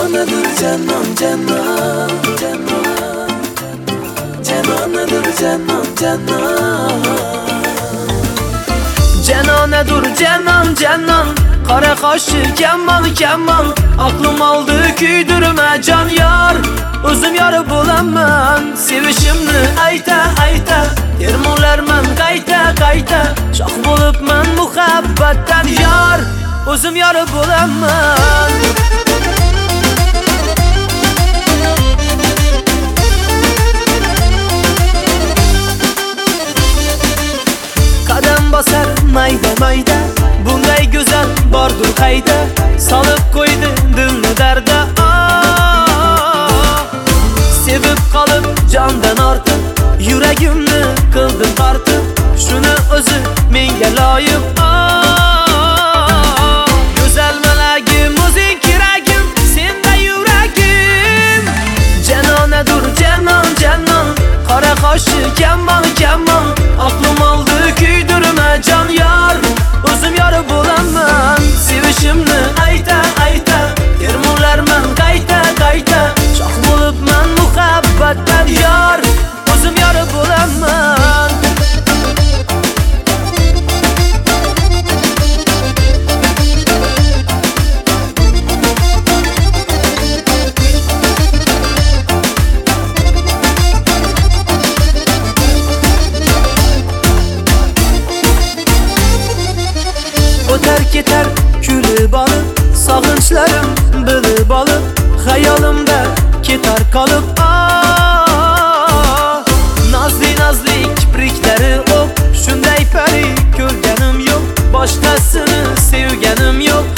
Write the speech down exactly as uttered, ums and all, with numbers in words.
Canonadır canon canon canon Canonadır canon canon Canonadır canon canon Qara qoshi kamon kamon Aqlim oldi kuydurma jon yor O'zim yori bo'laman Sevishimni ayta ayta Termolarman qayta qayta Shoh bo'libman muhabbatdan yor O'zim yori bo'laman Qadam bosar mayda mayda Bunday go'zal bordur qayda Solib qo'ydi dilni darda Sevib qolib jondan ortib Yuragimni qildim tortib Shuni o'zi menga loyiq Go'zal malagim o'zing kiragim Senda yuragim Canonadur canon canon Qora qoshi kamon kamon Aqlim oldi kuydurma jon yor O'zim yori bo'laman Sevishimni ayta ayta Termolarman qayta qayta Shoh bo'libman muhabbatdan yor O'zim yori bo'laman O'tar ketar kulib olib Sog'inchlarim bilib olib Xayolimda ketar qolib Nazli nazli kipriklari o'p Shunday pari ko'rganim yo'q Boshqasini sevganim yo'q